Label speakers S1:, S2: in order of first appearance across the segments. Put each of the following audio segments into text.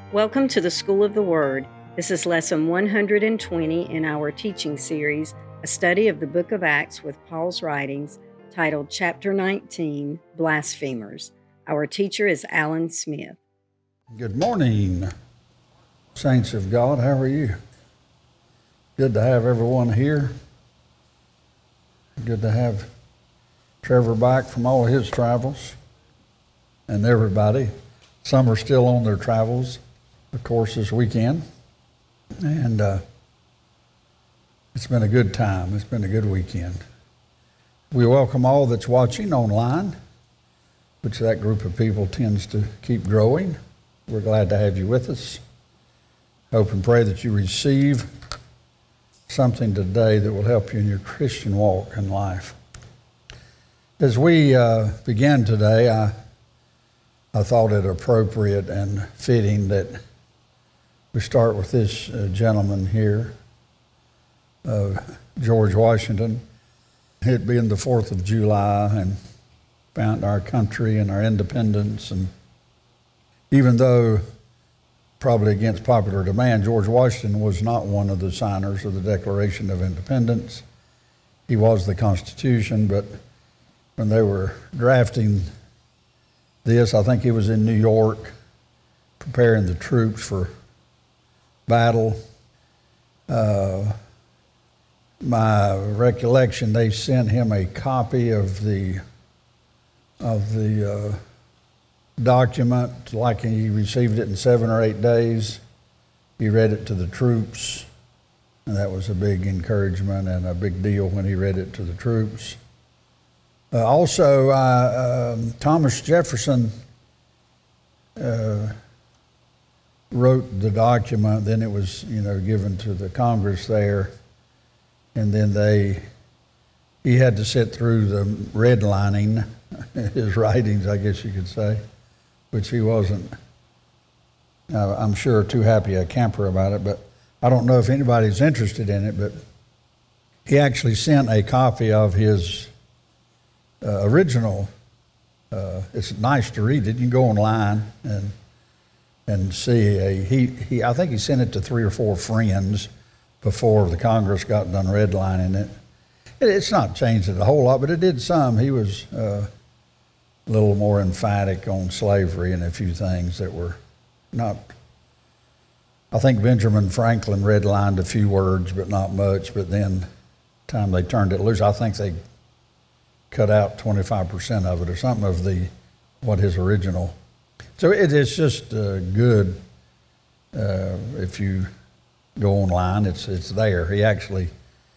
S1: Welcome to the School of the Word. This is lesson 120 in our teaching series, a study of the book of Acts with Paul's writings, titled Chapter 19, Blasphemers. Our teacher is Alan Smith.
S2: Good morning, saints of God. How are you? Good to have everyone here. Good to have Trevor back from all his travels, and everybody. Some are still on their travels, of course, this weekend. And it's been a good time. It's been a good weekend. We welcome all that's watching online, which that group of people tends to keep growing. We're glad to have you with us. Hope and pray that you receive something today that will help you in your Christian walk in life. As we begin today, I thought it appropriate and fitting that we start with this gentleman here, George Washington. It being the 4th of July and found our country and our independence. And even though probably against popular demand, George Washington was not one of the signers of the Declaration of Independence. He was the Constitution, but when they were drafting this, I think he was in New York preparing the troops for battle. My recollection, they sent him a copy of the document, like he received it in 7 or 8 days. He read it to the troops, and that was a big encouragement and a big deal when he read it to the troops. Also, Thomas Jefferson wrote the document. Then it was, given to the Congress there, and then he had to sit through the redlining his writings, I guess you could say, which he wasn't, I'm sure, too happy a camper about it. But I don't know if anybody's interested in it, but he actually sent a copy of his original. It's nice to read it. You can go online and see. I think he sent it to 3 or 4 friends before the Congress got done redlining it. It's not changed it a whole lot, but it did some. He was a little more emphatic on slavery and a few things that were not. I think Benjamin Franklin redlined a few words, but not much. But then, time they turned it loose, I think they cut out 25% of it or something of what his original. So it's just good if you go online. It's there. He actually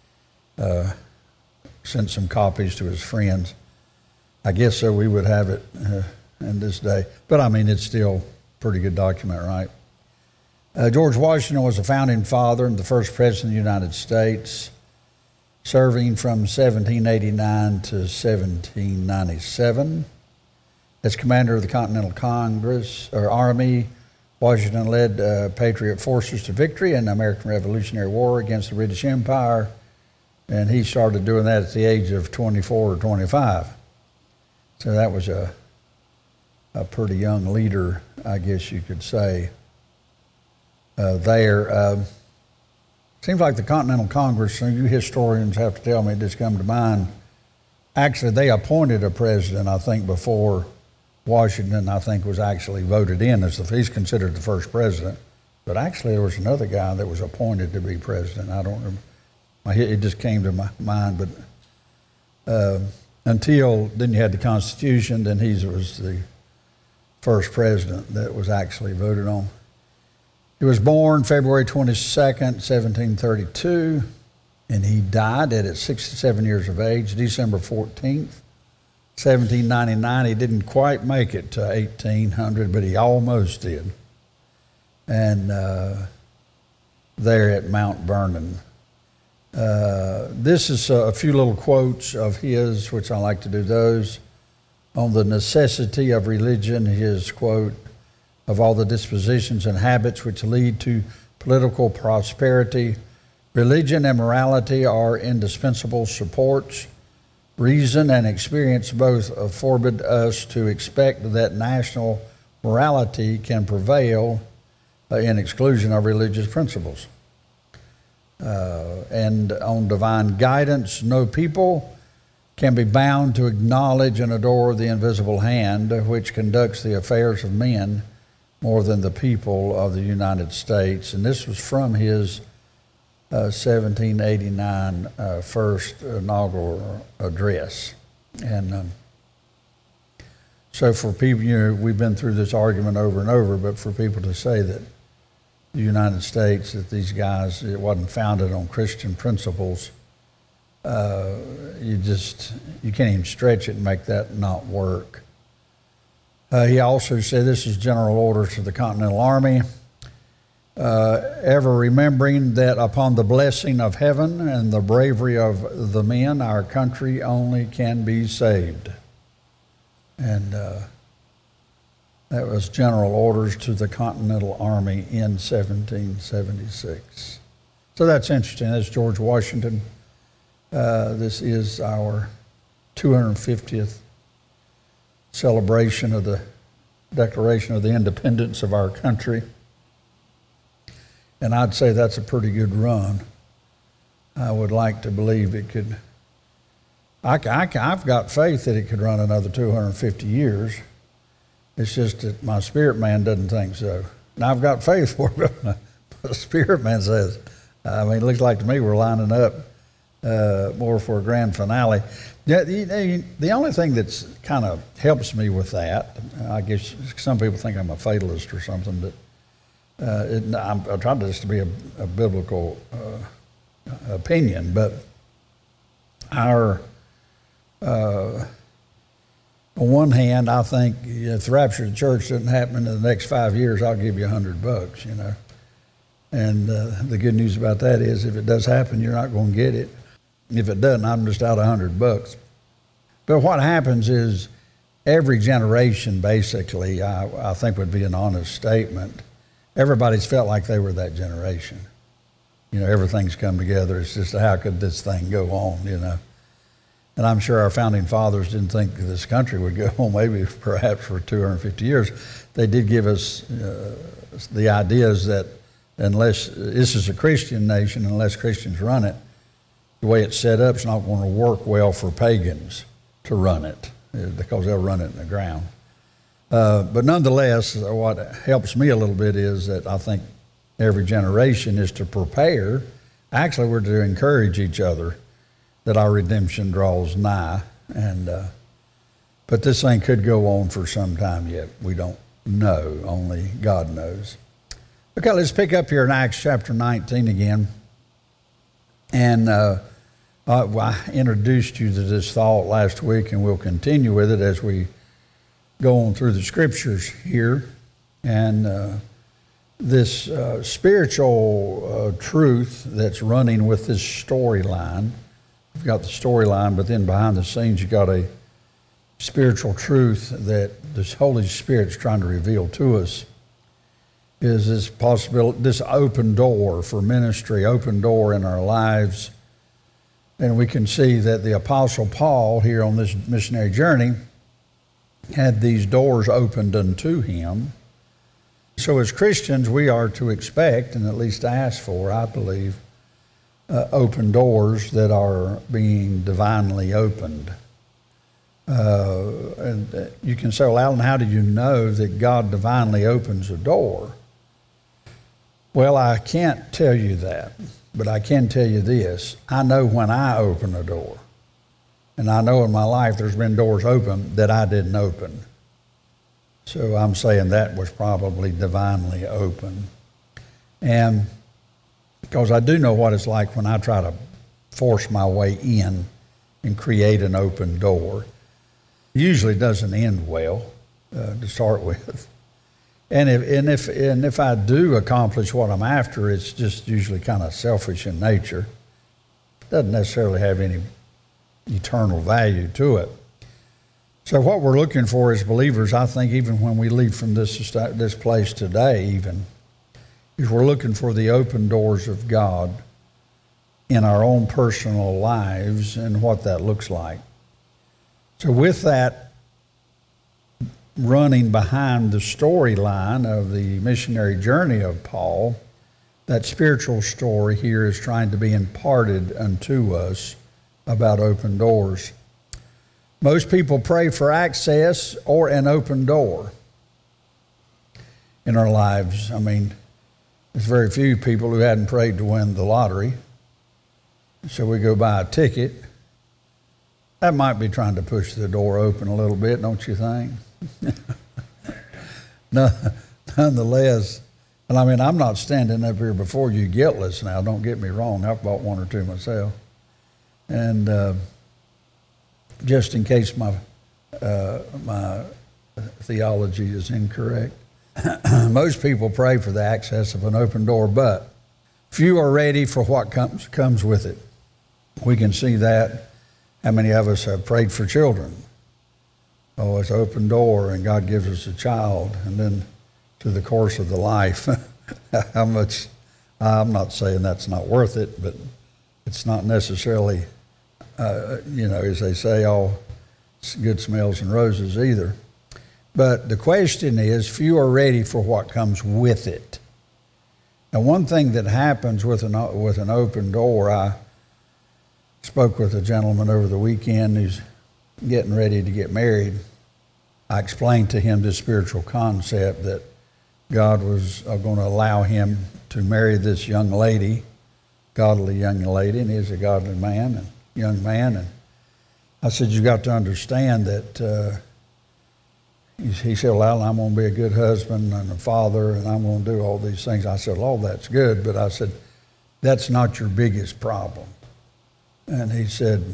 S2: sent some copies to his friends. I guess so we would have it in this day. But I mean, it's still a pretty good document, right? George Washington was a founding father and the first president of the United States, serving from 1789 to 1797. As commander of the Continental Congress, or Army, Washington led Patriot forces to victory in the American Revolutionary War against the British Empire, and he started doing that at the age of 24 or 25. So that was a pretty young leader, I guess you could say, there. Seems like the Continental Congress, you historians have to tell me, it just come to mind. Actually, they appointed a president, I think, before Washington, I think, was actually voted in he's considered the first president. But actually, there was another guy that was appointed to be president. I don't remember. It just came to my mind. But then you had the Constitution, then he was the first president that was actually voted on. He was born February 22nd, 1732, and he died at 67 years of age, December 14th, 1799. He didn't quite make it to 1800, but he almost did. And there at Mount Vernon. This is a few little quotes of his, which I like to do those. On the necessity of religion, his quote, "Of all the dispositions and habits which lead to political prosperity, religion and morality are indispensable supports. Reason and experience both forbid us to expect that national morality can prevail in exclusion of religious principles. And on divine guidance, no people can be bound to acknowledge and adore the invisible hand which conducts the affairs of men more than the people of the United States. And this was from his 1789 first inaugural address. And so for people, we've been through this argument over and over, but for people to say that the United States, that these guys, it wasn't founded on Christian principles, you can't even stretch it and make that not work. He also said, this is general orders to the Continental Army, ever remembering that upon the blessing of heaven and the bravery of the men, our country only can be saved. And that was general orders to the Continental Army in 1776. So that's interesting. That's George Washington. This is our 250th celebration of the Declaration of the Independence of our country. And I'd say that's a pretty good run. I would like to believe it could. I've got faith that it could run another 250 years. It's just that my spirit man doesn't think so. And I've got faith for it, but the spirit man says, it looks like to me we're lining up more for a grand finale. The only thing that's kind of helps me with that, I guess some people think I'm a fatalist or something, but I tried this to be a biblical opinion, but our on one hand, I think if the rapture of the church doesn't happen in the next 5 years, I'll give you $100, And the good news about that is if it does happen, you're not going to get it. If it doesn't, I'm just out $100. But what happens is every generation, basically, I think would be an honest statement, everybody's felt like they were that generation. Everything's come together. It's just how could this thing go on, And I'm sure our founding fathers didn't think this country would go on perhaps for 250 years. They did give us the ideas that unless this is a Christian nation, unless Christians run it, the way it's set up, it's not going to work well for pagans to run it because they'll run it in the ground. But nonetheless, what helps me a little bit is that I think every generation is to prepare. Actually, we're to encourage each other that our redemption draws nigh. But this thing could go on for some time yet. We don't know. Only God knows. Okay, let's pick up here in Acts chapter 19 again. And I introduced you to this thought last week, and we'll continue with it as we go on through the scriptures here. And this spiritual truth that's running with this storyline. You've got the storyline, but then behind the scenes you've got a spiritual truth that this Holy Spirit's trying to reveal to us. Is this possibility, this open door for ministry, open door in our lives. And we can see that the Apostle Paul here on this missionary journey had these doors opened unto him. So as Christians, we are to expect, and at least ask for, I believe, open doors that are being divinely opened. And you can say, well, Alan, how do you know that God divinely opens a door? Well, I can't tell you that, but I can tell you this. I know when I open a door, and I know in my life there's been doors open that I didn't open. So I'm saying that was probably divinely open. And because I do know what it's like when I try to force my way in and create an open door. It usually doesn't end well to start with. And if I do accomplish what I'm after, it's just usually kind of selfish in nature. Doesn't necessarily have any eternal value to it. So what we're looking for as believers, I think, even when we leave from this place today, even, is we're looking for the open doors of God in our own personal lives and what that looks like. So with that running behind the storyline of the missionary journey of Paul, that spiritual story here is trying to be imparted unto us about open doors. Most people pray for access or an open door in our lives. I mean, there's very few people who hadn't prayed to win the lottery. So we go buy a ticket. That might be trying to push the door open a little bit, don't you think? Nonetheless, and I mean, I'm not standing up here before you guiltless now, don't get me wrong. I've bought one or two myself. And just in case my theology is incorrect, most people pray for the access of an open door, but few are ready for what comes with it. We can see that. How many of us have prayed for children? Oh, it's an open door, and God gives us a child, and then to the course of the life, how much, I'm not saying that's not worth it, but it's not necessarily, as they say, all good smells and roses either. But the question is, few are ready for what comes with it. Now, one thing that happens with an open door, I spoke with a gentleman over the weekend who's getting ready to get married. I explained to him this spiritual concept that God was going to allow him to marry this young lady, godly young lady, and he's a godly man and young man. And I said, you got to understand that, he said, well, I'm going to be a good husband and a father, and I'm going to do all these things. I said, well, that's good, but I said, that's not your biggest problem. And he said,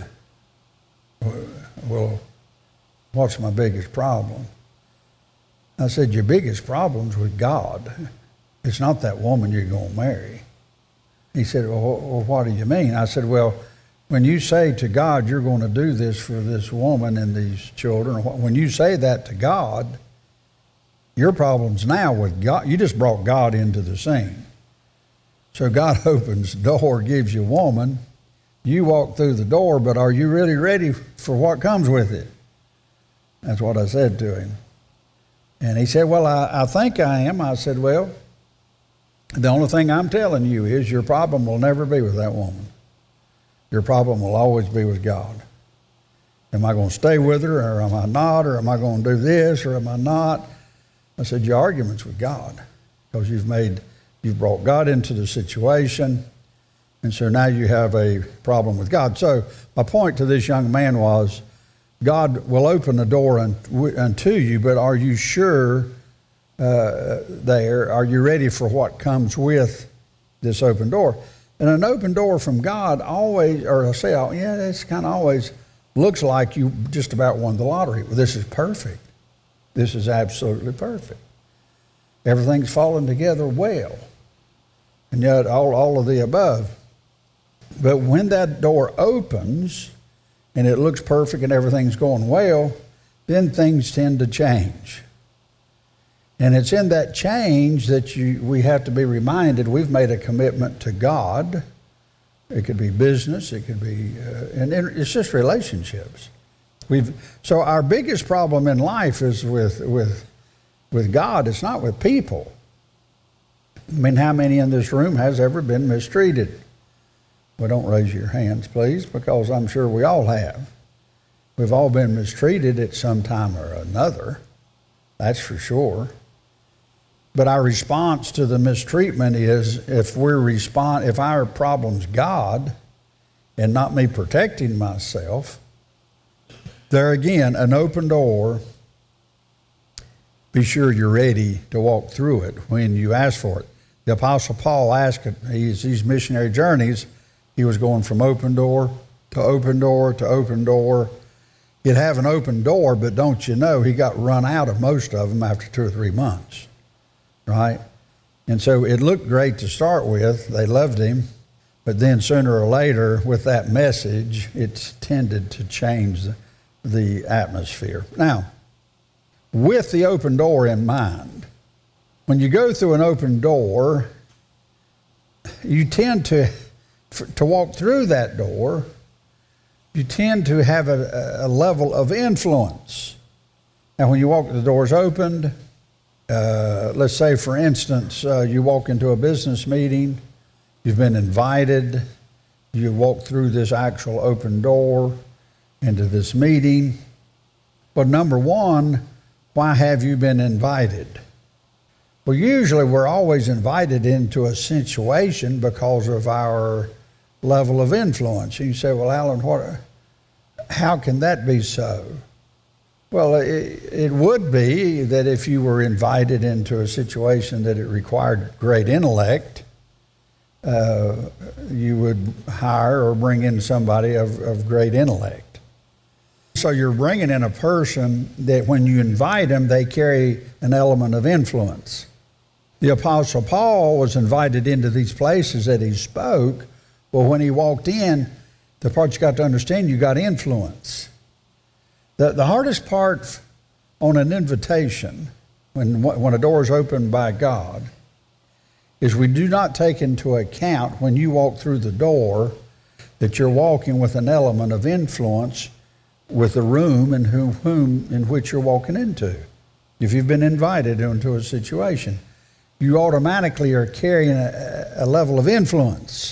S2: well, what's my biggest problem? I said, your biggest problem's with God. It's not that woman you're going to marry. He said, well, what do you mean? I said, well, when you say to God, you're going to do this for this woman and these children, when you say that to God, your problem's now with God. You just brought God into the scene. So God opens the door, gives you a woman. You walk through the door, but are you really ready for what comes with it? That's what I said to him. And he said, well, I think I am. I said, well, the only thing I'm telling you is your problem will never be with that woman. Your problem will always be with God. Am I going to stay with her, or am I not? Or am I going to do this, or am I not? I said, your argument's with God, because you've brought God into the situation. And so now you have a problem with God. So my point to this young man was, God will open the door unto you, but are you sure are you ready for what comes with this open door? And an open door from God it's kind of always looks like you just about won the lottery. Well, this is perfect. This is absolutely perfect. Everything's fallen together well. And yet all of the above. But when that door opens and it looks perfect and everything's going well, then things tend to change. And it's in that change that we have to be reminded we've made a commitment to God. It could be business, it could be, and it's just relationships. So our biggest problem in life is with God. It's not with people. I mean, how many in this room has ever been mistreated? Well, don't raise your hands, please, because I'm sure we all have. We've all been mistreated at some time or another. That's for sure. But our response to the mistreatment is if our problem's God and not me protecting myself, there again, an open door, be sure you're ready to walk through it when you ask for it. The Apostle Paul asked these missionary journeys, he was going from open door to open door to open door. He'd have an open door, but don't you know, he got run out of most of them after 2 or 3 months, right? And so it looked great to start with. They loved him. But then sooner or later, with that message, it's tended to change the atmosphere. Now, with the open door in mind, when you go through an open door, you tend to walk through that door, you tend to have a level of influence. Now, when you walk, the door's opened. Let's say, for instance, you walk into a business meeting. You've been invited. You walk through this actual open door into this meeting. But number one, why have you been invited? Well, usually we're always invited into a situation because of our level of influence. And you say, well, Alan, how can that be so? Well, it would be that if you were invited into a situation that it required great intellect, you would hire or bring in somebody of great intellect. So you're bringing in a person that when you invite them, they carry an element of influence. The Apostle Paul was invited into these places that he spoke. Well, when he walked in, the part you got to understand, you got influence. The hardest part on an invitation, when a door is opened by God, is we do not take into account when you walk through the door that you're walking with an element of influence with the room in which you're walking into. If you've been invited into a situation, you automatically are carrying a level of influence.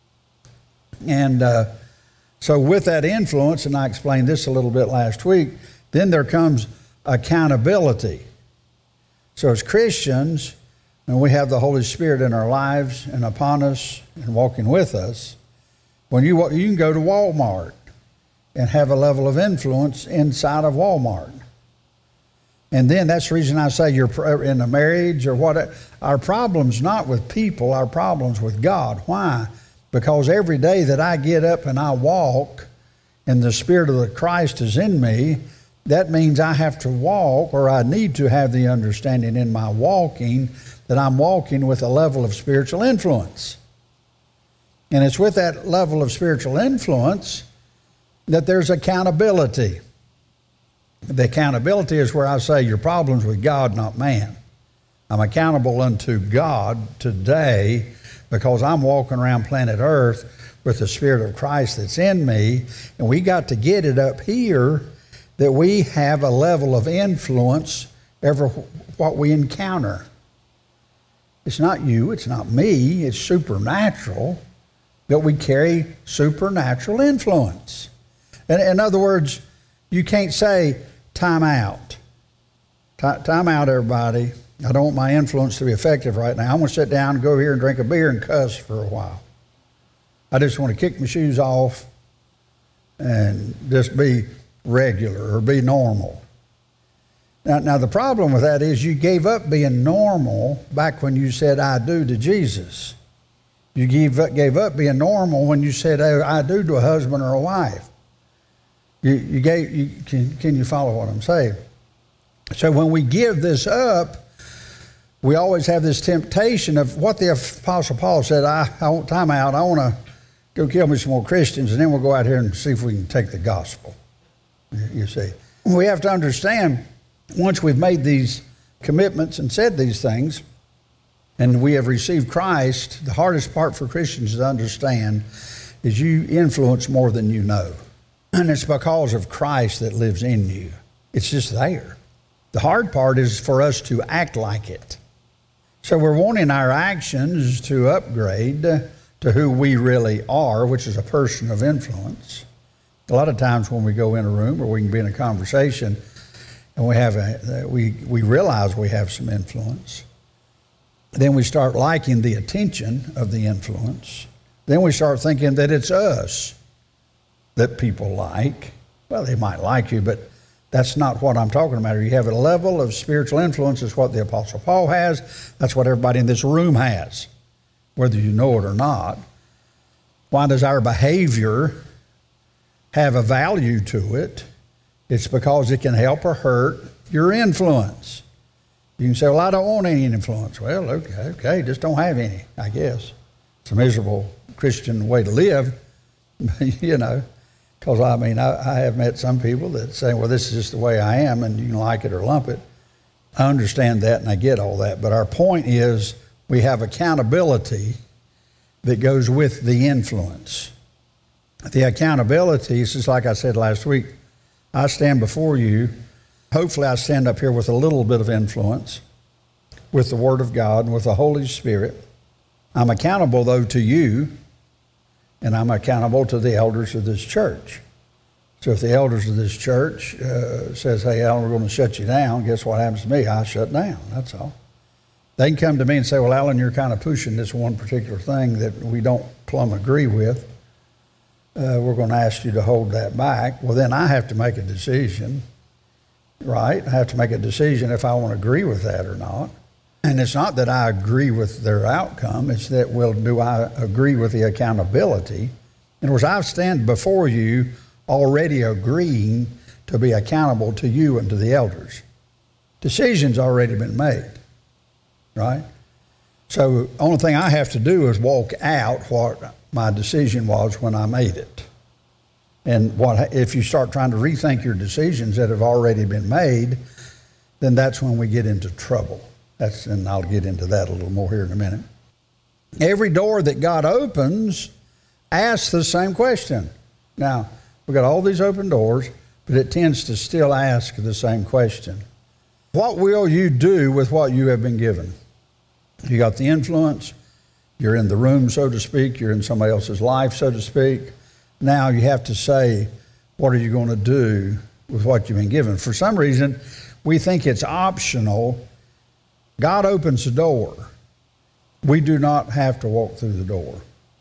S2: And so with that influence, and I explained this a little bit last week, then there comes accountability. So as Christians, when we have the Holy Spirit in our lives and upon us and walking with us, when you can go to Walmart and have a level of influence inside of Walmart. And then that's the reason I say you're in a marriage or what. Our problem's not with people, our problem's with God. Why? Because every day that I get up and I walk and the Spirit of the Christ is in me, that means I have to walk, or I need to have the understanding in my walking that I'm walking with a level of spiritual influence. And it's with that level of spiritual influence that there's accountability. The accountability is where I say your problem's with God, not man. I'm accountable unto God today because I'm walking around planet Earth with the Spirit of Christ that's in me, and we got to get it up here that we have a level of influence over what we encounter. It's not you, it's not me, it's supernatural, that we carry supernatural influence. In other words, you can't say, time out. Time out, everybody. I don't want my influence to be effective right now. I'm going to sit down and go here and drink a beer and cuss for a while. I just want to kick my shoes off and just be regular or be normal. Now the problem with that is you gave up being normal back when you said I do to Jesus. You gave up being normal when you said I do to a husband or a wife. Can you follow what I'm saying? So when we give this up, we always have this temptation of what the Apostle Paul said, I want time out, I want to go kill me some more Christians, and then we'll go out here and see if we can take the gospel. You see. We have to understand, once we've made these commitments and said these things, and we have received Christ, the hardest part for Christians to understand is you influence more than you know. And it's because of Christ that lives in you. It's just there. The hard part is for us to act like it. So we're wanting our actions to upgrade to who we really are, which is a person of influence. A lot of times when we go in a room or we can be in a conversation and we realize we have some influence, then we start liking the attention of the influence. Then we start thinking that it's us that people like. Well, they might like you, but that's not what I'm talking about. You have a level of spiritual influence. Is what the Apostle Paul has. That's what everybody in this room has, whether you know it or not. Why does our behavior have a value to it? It's because it can help or hurt your influence. You can say, well, I don't want any influence. Well, okay, just don't have any, I guess. It's a miserable Christian way to live, you know. Because, I have met some people that say, well, this is just the way I am, and you can like it or lump it. I understand that, and I get all that. But our point is we have accountability that goes with the influence. The accountability is just like I said last week. I stand before you. Hopefully I stand up here with a little bit of influence with the Word of God and with the Holy Spirit. I'm accountable, though, to you, and I'm accountable to the elders of this church. So if the elders of this church says, hey, Alan, we're going to shut you down, guess what happens to me? I shut down, that's all. They can come to me and say, well, Alan, you're kind of pushing this one particular thing that we don't plumb agree with. We're going to ask you to hold that back. Well, then I have to make a decision, right? I have to make a decision if I want to agree with that or not. And it's not that I agree with their outcome. It's that, well, do I agree with the accountability? In other words, I stand before you already agreeing to be accountable to you and to the elders. Decision's already been made, right? So the only thing I have to do is walk out what my decision was when I made it. And if you start trying to rethink your decisions that have already been made, then that's when we get into trouble. And I'll get into that a little more here in a minute. Every door that God opens asks the same question. Now, we've got all these open doors, but it tends to still ask the same question. What will you do with what you have been given? You got the influence. You're in the room, so to speak. You're in somebody else's life, so to speak. Now you have to say, what are you going to do with what you've been given? For some reason, we think it's optional. God opens the door. We do not have to walk through the door.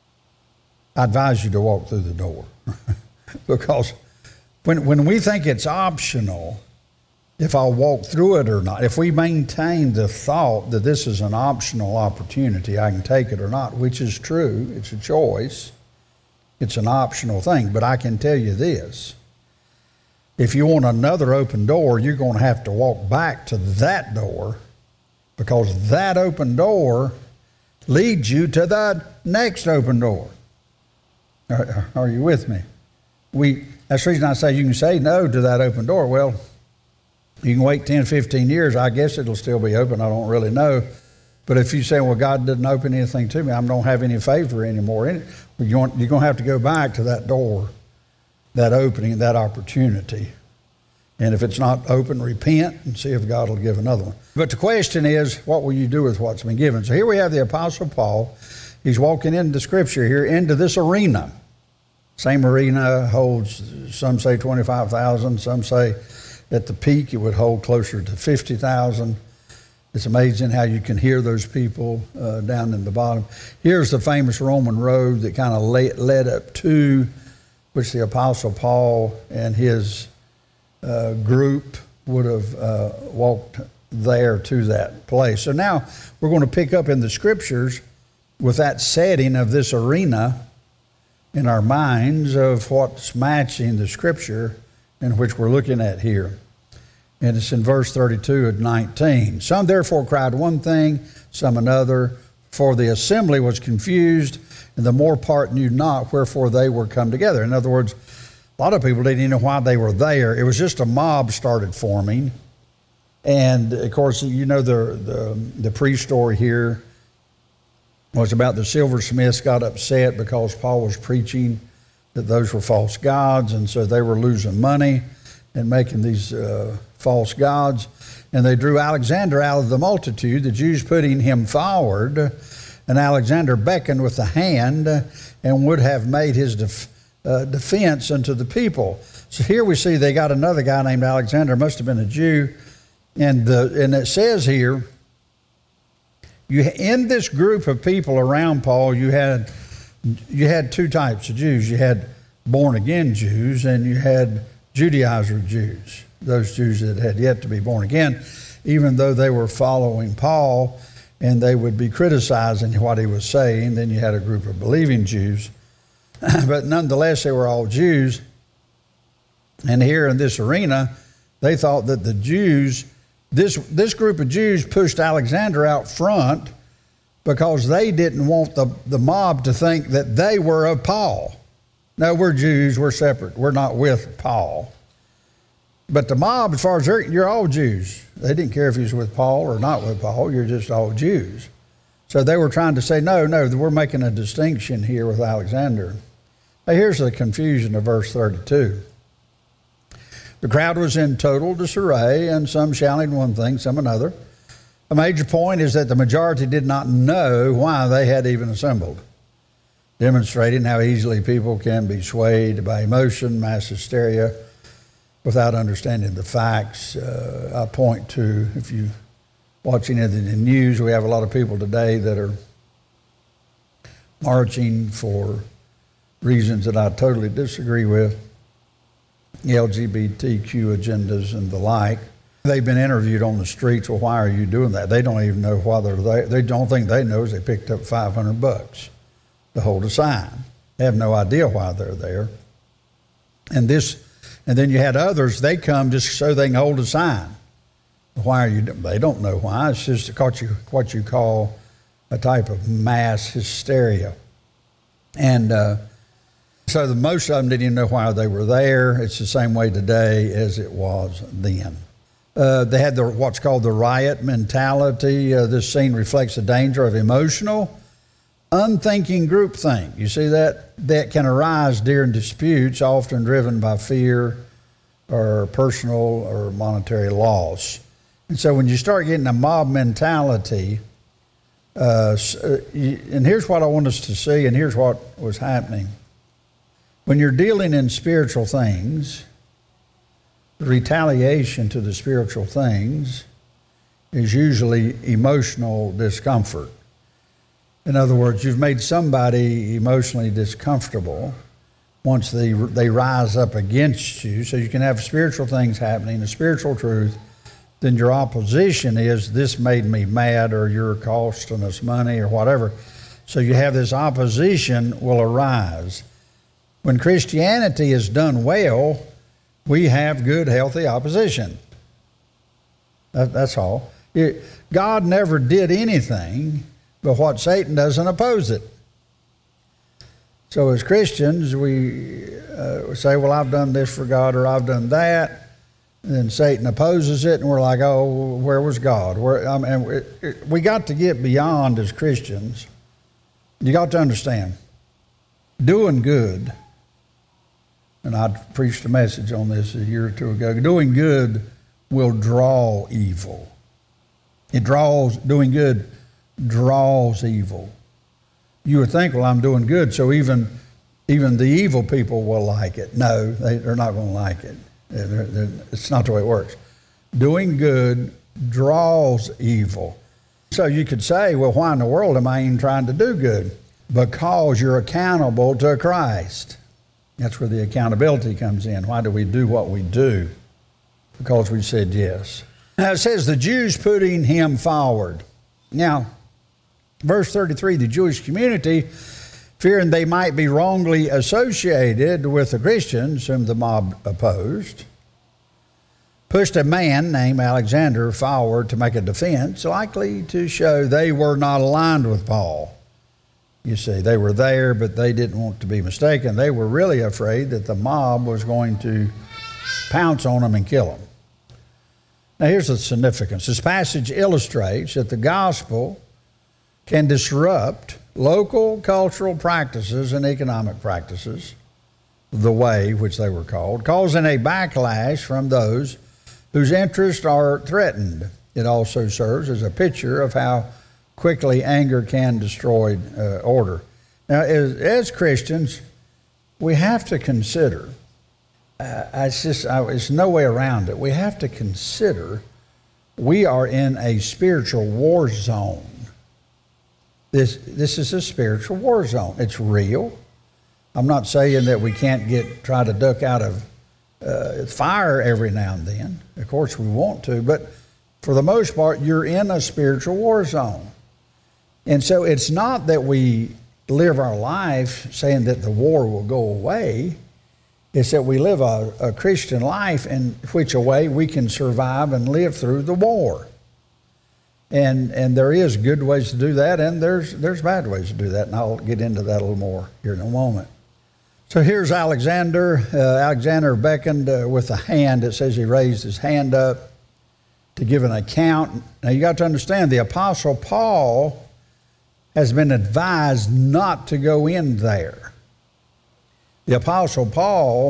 S2: I advise you to walk through the door. Because when we think it's optional, if I'll walk through it or not, if we maintain the thought that this is an optional opportunity, I can take it or not, which is true, it's a choice, it's an optional thing. But I can tell you this, if you want another open door, you're going to have to walk back to that door, because that open door leads you to the next open door. Are you with me? That's the reason I say you can say no to that open door. Well, you can wait 10, 15 years. I guess it'll still be open. I don't really know. But if you say, well, God didn't open anything to me, I don't have any favor anymore, you're going to have to go back to that door, that opening, that opportunity. And if it's not open, repent and see if God will give another one. But the question is, what will you do with what's been given? So here we have the Apostle Paul. He's walking into Scripture here, into this arena. Same arena holds, some say 25,000, some say at the peak it would hold closer to 50,000. It's amazing how you can hear those people down in the bottom. Here's the famous Roman road that kind of led up to, which the Apostle Paul and his group would have walked there to that place. So now we're going to pick up in the Scriptures with that setting of this arena in our minds of what's matching the Scripture in which we're looking at here. And it's in verse 32 of 19. Some therefore cried one thing, some another, for the assembly was confused, and the more part knew not wherefore they were come together. In other words, a lot of people didn't even know why they were there. It was just a mob started forming. And of course, you know, the pre-story here was about the silversmiths got upset because Paul was preaching that those were false gods, and so they were losing money and making these false gods. And they drew Alexander out of the multitude, the Jews putting him forward, and Alexander beckoned with the hand and would have made his defense unto the people. So here we see they got another guy named Alexander, must have been a Jew, and it says here, in this group of people around Paul, you had two types of Jews. You had born-again Jews, and you had Judaizer Jews, those Jews that had yet to be born again, even though they were following Paul, and they would be criticizing what he was saying. Then you had a group of believing Jews. But nonetheless, they were all Jews. And here in this arena, they thought that the Jews, this group of Jews pushed Alexander out front because they didn't want the mob to think that they were of Paul. No, we're Jews, we're separate, we're not with Paul. But the mob, as far as you're all Jews. They didn't care if you was with Paul or not with Paul, you're just all Jews. So they were trying to say, no, we're making a distinction here with Alexander. Now here's the confusion of verse 32. The crowd was in total disarray, and some shouting one thing, some another. A major point is that the majority did not know why they had even assembled, demonstrating how easily people can be swayed by emotion, mass hysteria, without understanding the facts. I point to, if you watching it in the news, we have a lot of people today that are marching for reasons that I totally disagree with, LGBTQ agendas and the like. They've been interviewed on the streets. Well, why are you doing that? They don't even know why they're there. They don't think they know is they picked up $500 to hold a sign. They have no idea why they're there. And then you had others, they come just so they can hold a sign. Why are you? They don't know why. It's just what you call a type of mass hysteria. And so most of them didn't even know why they were there. It's the same way today as it was then. They had what's called the riot mentality. This scene reflects the danger of emotional, unthinking groupthink. You see that can arise during disputes, often driven by fear or personal or monetary loss. And so when you start getting a mob mentality, and here's what I want us to see, and here's what was happening. When you're dealing in spiritual things, the retaliation to the spiritual things is usually emotional discomfort. In other words, you've made somebody emotionally discomfortable once they rise up against you. So you can have spiritual things happening, a spiritual truth, then your opposition is, this made me mad, or you're costing us money, or whatever. So you have this opposition will arise. When Christianity is done well, we have good, healthy opposition. That's all. God never did anything but what Satan does and oppose it. So as Christians, we say, well, I've done this for God, or I've done that. And then Satan opposes it, and we're like, oh, where was God? We got to get beyond as Christians. You got to understand, doing good, and I preached a message on this a year or two ago, doing good will draw evil. Doing good draws evil. You would think, well, I'm doing good, so even the evil people will like it. No, they're not going to like it. It's not the way it works. Doing good draws evil. So you could say, well, why in the world am I even trying to do good? Because you're accountable to Christ. That's where the accountability comes in. Why do we do what we do? Because we said yes. Now it says the Jews putting him forward. Now, verse 33, the Jewish community, fearing they might be wrongly associated with the Christians whom the mob opposed, pushed a man named Alexander forward to make a defense, likely to show they were not aligned with Paul. You see, they were there, but they didn't want to be mistaken. They were really afraid that the mob was going to pounce on them and kill them. Now here's the significance. This passage illustrates that the gospel can disrupt local cultural practices and economic practices, the way, which they were called, causing a backlash from those whose interests are threatened. It also serves as a picture of how quickly anger can destroy order. Now, as Christians, we have to consider, it's no way around it, we have to consider we are in a spiritual war zone. This is a spiritual war zone. It's real. I'm not saying that we can't try to duck out of fire every now and then. Of course we want to, but for the most part, you're in a spiritual war zone. And so it's not that we live our life saying that the war will go away. It's that we live a Christian life in which a way we can survive and live through the war. And there is good ways to do that, and there's bad ways to do that, and I'll get into that a little more here in a moment. So here's Alexander. Alexander beckoned with a hand. It says he raised his hand up to give an account. Now you got to understand, the Apostle Paul has been advised not to go in there. The Apostle Paul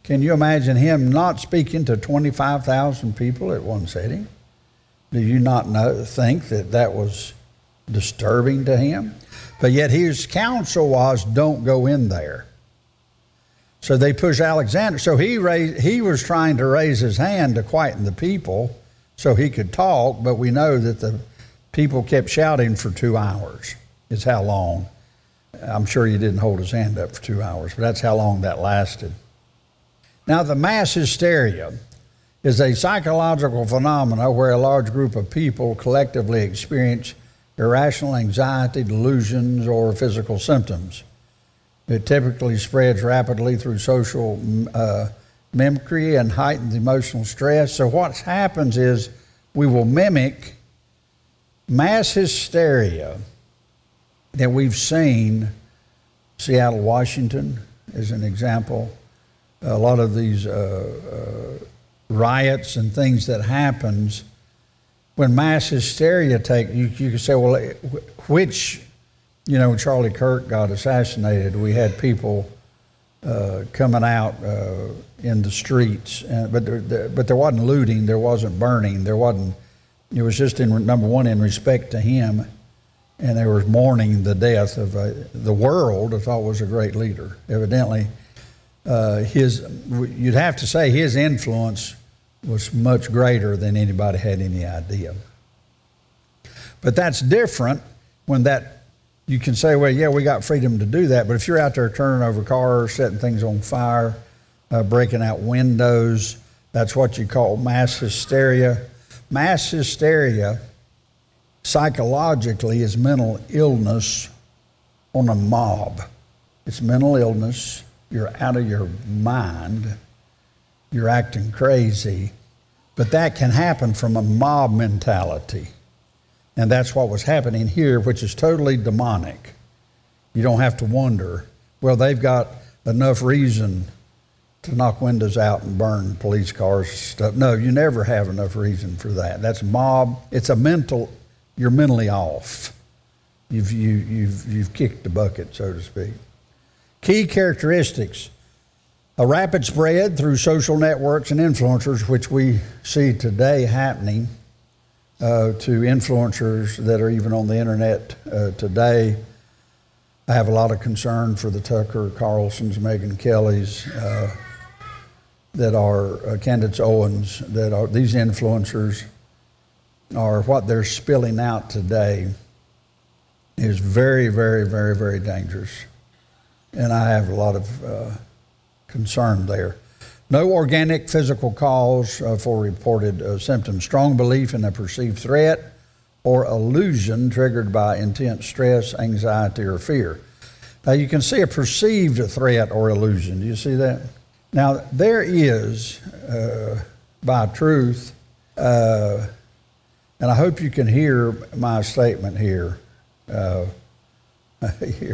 S2: Can you imagine him not speaking to 25,000 people at one sitting? Do you not think that was disturbing to him? But yet his counsel was, don't go in there. So they pushed Alexander. So he was trying to raise his hand to quieten the people so he could talk, but we know that the people kept shouting for 2 hours, is how long. I'm sure he didn't hold his hand up for 2 hours, but that's how long that lasted. Now, the mass hysteria is a psychological phenomenon where a large group of people collectively experience irrational anxiety, delusions, or physical symptoms. It typically spreads rapidly through social mimicry and heightened emotional stress. So what happens is we will mimic mass hysteria that we've seen. Seattle, Washington is an example. A lot of these riots and things that happens when mass hysteria you can say, well, which, Charlie Kirk got assassinated. We had people coming out in the streets, but there wasn't looting, there wasn't burning, it was just number one, in respect to him, and they were mourning the death of the world. I thought was a great leader. Evidently, you'd have to say his influence was much greater than anybody had any idea. But that's different when you can say, well, yeah, we got freedom to do that, but if you're out there turning over cars, setting things on fire, breaking out windows, that's what you call mass hysteria. Mass hysteria, psychologically, is mental illness on a mob. It's mental illness. You're out of your mind. You're acting crazy. But that can happen from a mob mentality. And that's what was happening here, which is totally demonic. You don't have to wonder, well, they've got enough reason to knock windows out and burn police cars and stuff. No, you never have enough reason for that. That's mob. It's you're mentally off. You've kicked the bucket, so to speak. Key characteristics: a rapid spread through social networks and influencers, which we see today happening to influencers that are even on the internet today. I have a lot of concern for the Tucker Carlsons, Megyn Kellys, that are Candace Owens, that are these influencers, are what they're spilling out today is very, very, very, very dangerous. And I have a lot of concern there. No organic physical cause for reported symptoms. Strong belief in a perceived threat or illusion triggered by intense stress, anxiety, or fear. Now you can see a perceived threat or illusion. Do you see that? Now there is, by truth, and I hope you can hear my statement here. Here.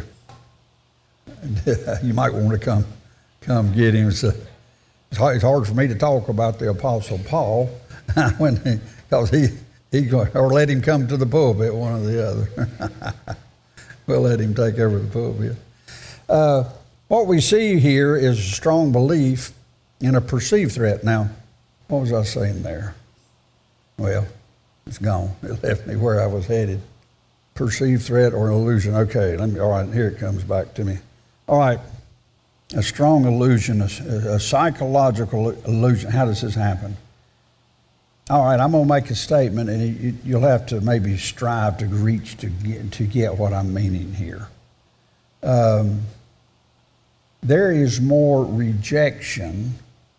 S2: You might want to come get him. So it's hard for me to talk about the Apostle Paul because he or let him come to the pulpit, one or the other. We'll let him take over the pulpit. What we see here is a strong belief in a perceived threat. Now, what was I saying there? Well, it's gone. It left me where I was headed. Perceived threat or illusion. Okay, all right, here it comes back to me. All right, a strong illusion, a psychological illusion. How does this happen? All right, I'm going to make a statement, and you'll have to maybe strive to reach to get what I'm meaning here. There is more rejection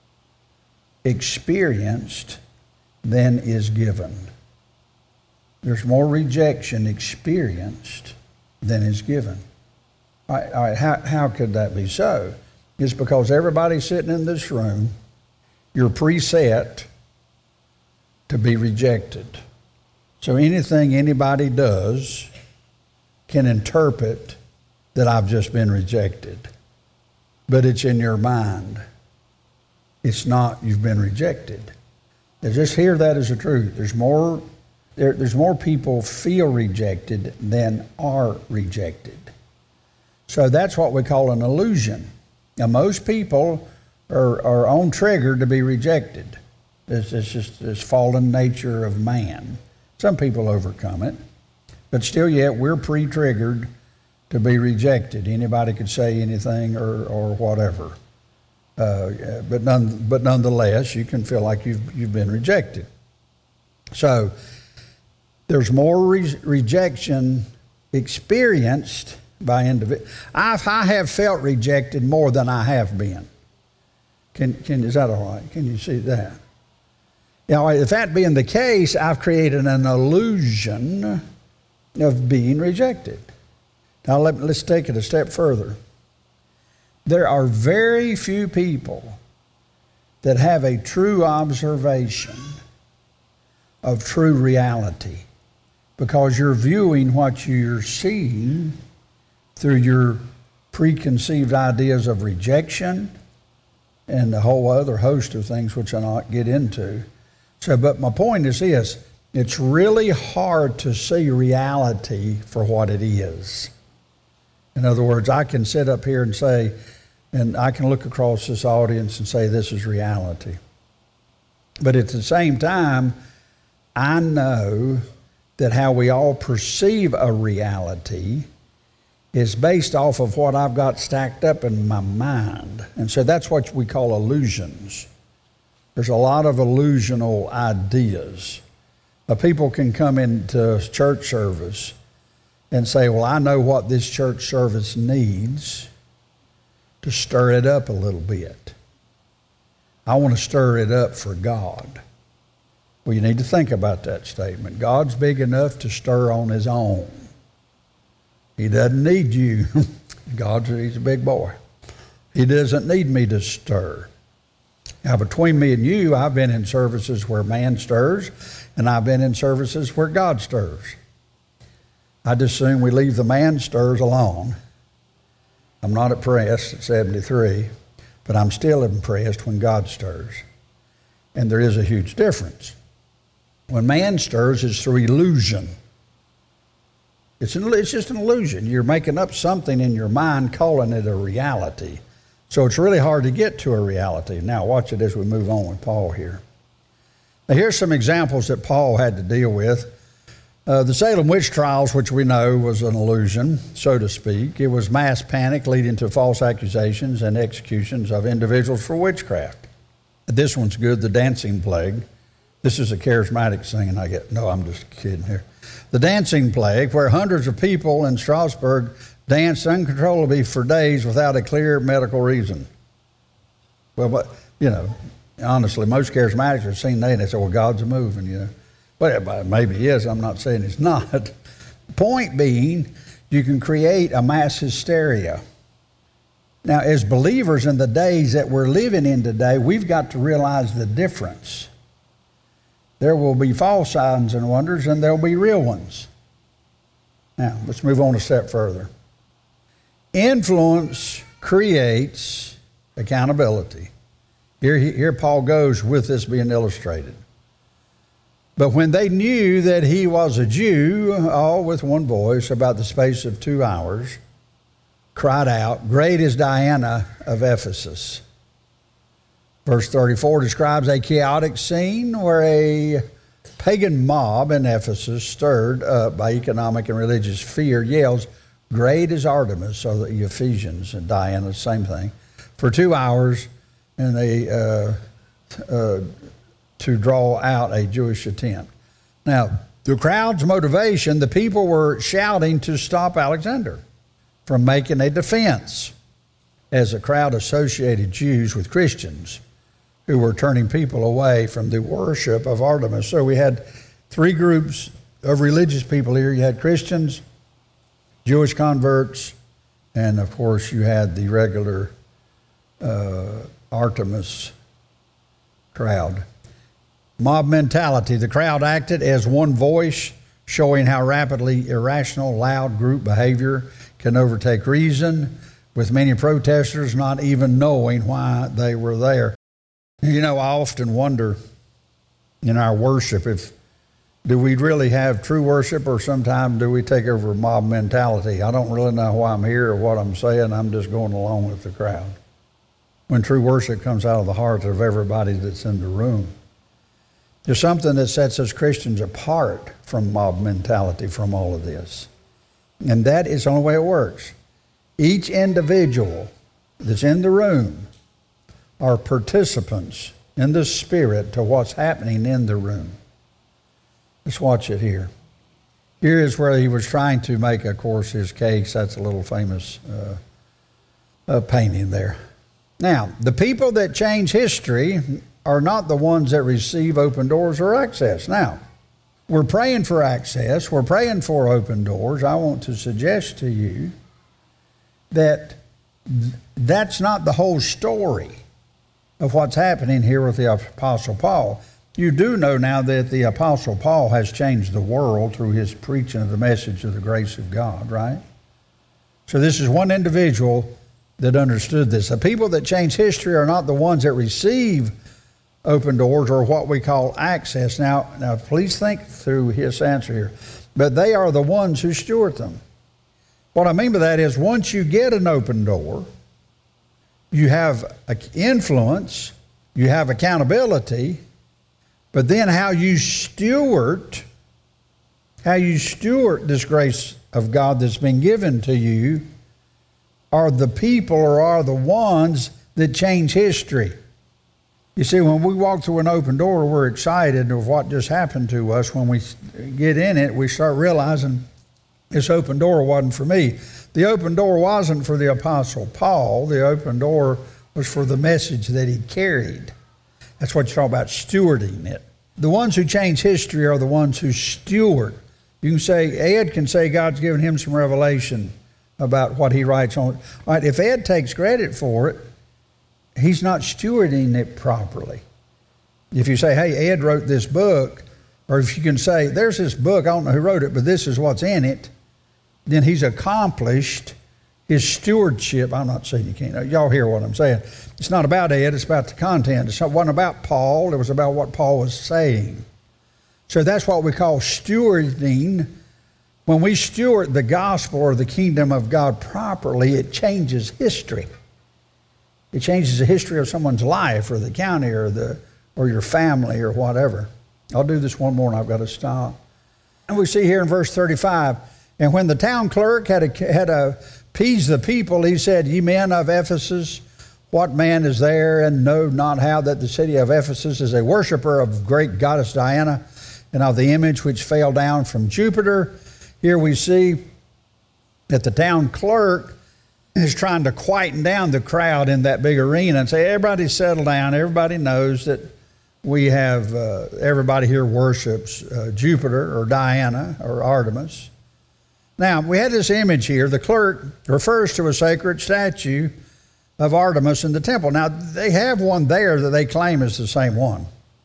S2: experienced than is given. There's more rejection experienced than is given. All right, how could that be so? It's because everybody sitting in this room, you're preset to be rejected. So anything anybody does can interpret that I've just been rejected. But it's in your mind. It's not you've been rejected. Now just hear that as a truth. There's more people feel rejected than are rejected. So that's what we call an illusion. Now most people are on trigger to be rejected. It's just this fallen nature of man. Some people overcome it, but still yet we're pre-triggered to be rejected. Anybody could say anything or whatever. But nonetheless, you can feel like you've been rejected. So there's more rejection experienced by individuals. I have felt rejected more than I have been. Is that all right? Can you see that? Now, if that being the case, I've created an illusion of being rejected. Now, let's take it a step further. There are very few people that have a true observation of true reality, because you're viewing what you're seeing through your preconceived ideas of rejection and a whole other host of things which I'll not get into. So, but my point is this: it's really hard to see reality for what it is. In other words, I can sit up here and say, and I can look across this audience and say this is reality. But at the same time, I know that how we all perceive a reality is based off of what I've got stacked up in my mind. And so that's what we call illusions. There's a lot of illusional ideas. People can come into church service and say, well, I know what this church service needs to stir it up a little bit. I want to stir it up for God. Well, you need to think about that statement. God's big enough to stir on his own. He doesn't need you. He's a big boy. He doesn't need me to stir. Now, between me and you, I've been in services where man stirs, and I've been in services where God stirs. I just assume we leave the man stirs alone. I'm not impressed at 73, but I'm still impressed when God stirs. And there is a huge difference. When man stirs, it's through illusion. It's just an illusion. You're making up something in your mind, calling it a reality. So it's really hard to get to a reality. Now watch it as we move on with Paul here. Now here's some examples that Paul had to deal with. The Salem witch trials, which we know was an illusion, so to speak. It was mass panic leading to false accusations and executions of individuals for witchcraft. This one's good, the dancing plague. This is a charismatic thing, and I get, no, I'm just kidding here. The dancing plague, where hundreds of people in Strasbourg danced uncontrollably for days without a clear medical reason. Well, but, honestly, most charismatics have seen that and they say, well, God's moving, Well, maybe he is. I'm not saying he's not. Point being, you can create a mass hysteria. Now, as believers in the days that we're living in today, we've got to realize the difference. There will be false signs and wonders, and there'll be real ones. Now, let's move on a step further. Influence creates accountability. Here Paul goes with this being illustrated. But when they knew that he was a Jew, all with one voice, about the space of 2 hours, cried out, "Great is Diana of Ephesus." Verse 34 describes a chaotic scene where a pagan mob in Ephesus, stirred up by economic and religious fear, yells, "Great is Artemis," so the Ephesians, and Diana, same thing, for 2 hours, and they to draw out a Jewish attempt. Now, the crowd's motivation, the people were shouting to stop Alexander from making a defense, as the crowd associated Jews with Christians who were turning people away from the worship of Artemis. So we had 3 groups of religious people here. You had Christians, Jewish converts, and of course you had the regular Artemis crowd. Mob mentality. The crowd acted as one voice, showing how rapidly irrational, loud group behavior can overtake reason, with many protesters not even knowing why they were there. I often wonder in our worship, do we really have true worship, or sometimes do we take over mob mentality? I don't really know why I'm here or what I'm saying. I'm just going along with the crowd. when true worship comes out of the heart of everybody that's in the room. There's something that sets us Christians apart from mob mentality, from all of this. And that is the only way it works. Each individual that's in the room are participants in the Spirit to what's happening in the room. Let's watch it here. Here is where he was trying to make, of course, his case. That's a little famous painting there. Now, the people that change history are not the ones that receive open doors or access. Now, we're praying for access. We're praying for open doors. I want to suggest to you that that's not the whole story of what's happening here with the Apostle Paul. You do know now that the Apostle Paul has changed the world through his preaching of the message of the grace of God, right? So this is one individual that understood this. The people that change history are not the ones that receive open doors or what we call access. Now please think through his answer here. But they are the ones who steward them. What I mean by that is once you get an open door, you have influence, you have accountability, but then how you steward this grace of God that's been given to you are the people or are the ones that change history. You see, when we walk through an open door, we're excited of what just happened to us. When we get in it, we start realizing this open door wasn't for me. The open door wasn't for the Apostle Paul. The open door was for the message that he carried. That's what you talk about, stewarding it. The ones who change history are the ones who steward. You can say, Ed can say God's given him some revelation about what he writes on. All right, if Ed takes credit for it, he's not stewarding it properly. If you say, hey, Ed wrote this book, or if you can say, there's this book, I don't know who wrote it, but this is what's in it, then he's accomplished his stewardship. I'm not saying you can't. Y'all hear what I'm saying. It's not about Ed, it's about the content. It wasn't about Paul, it was about what Paul was saying. So that's what we call stewarding. When we steward the gospel or the kingdom of God properly, it changes history. It changes the history of someone's life or the county or your family or whatever. I'll do this one more and I've got to stop. And we see here in verse 35, and when the town clerk had appeased the people, he said, Ye men of Ephesus, what man is there and know not how that the city of Ephesus is a worshiper of great goddess Diana and of the image which fell down from Jupiter? Here we see that the town clerk is trying to quieten down the crowd in that big arena and say, everybody settle down. Everybody knows that we have, everybody here worships Jupiter or Diana or Artemis. Now, we had this image here. The clerk refers to a sacred statue of Artemis in the temple. Now, they have one there that they claim is the same one.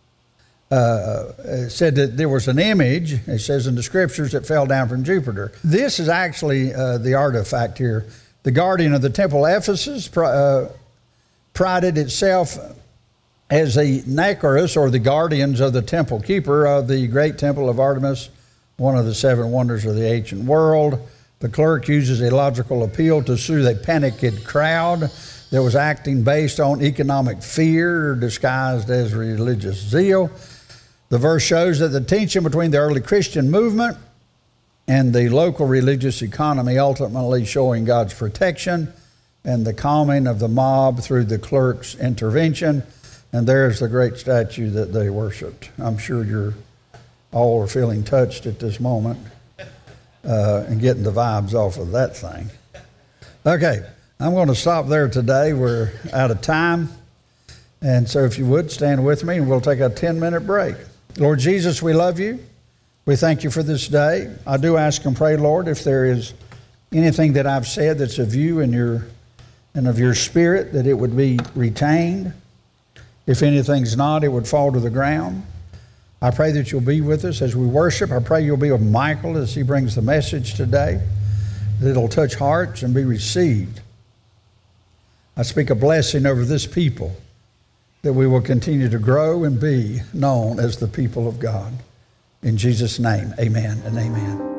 S2: It said that there was an image, it says in the scriptures, that fell down from Jupiter. This is actually the artifact here. The guardian of the temple, Ephesus, prided itself as the Nakaris, or the guardians of the temple, keeper of the great temple of Artemis, one of the seven wonders of the ancient world. The clerk uses a logical appeal to soothe a panicked crowd that was acting based on economic fear disguised as religious zeal. The verse shows that the tension between the early Christian movement and the local religious economy ultimately showing God's protection and the calming of the mob through the clerk's intervention. And there's the great statue that they worshiped. I'm sure you're all are feeling touched at this moment and getting the vibes off of that thing. Okay, I'm going to stop there today. We're out of time. And so if you would, stand with me and we'll take a 10-minute break. Lord Jesus, we love you. We thank you for this day. I do ask and pray, Lord, if there is anything that I've said that's of you and of your spirit, that it would be retained. If anything's not, it would fall to the ground. I pray that you'll be with us as we worship. I pray you'll be with Michael as he brings the message today, that it'll touch hearts and be received. I speak a blessing over this people, that we will continue to grow and be known as the people of God. In Jesus' name, amen and amen.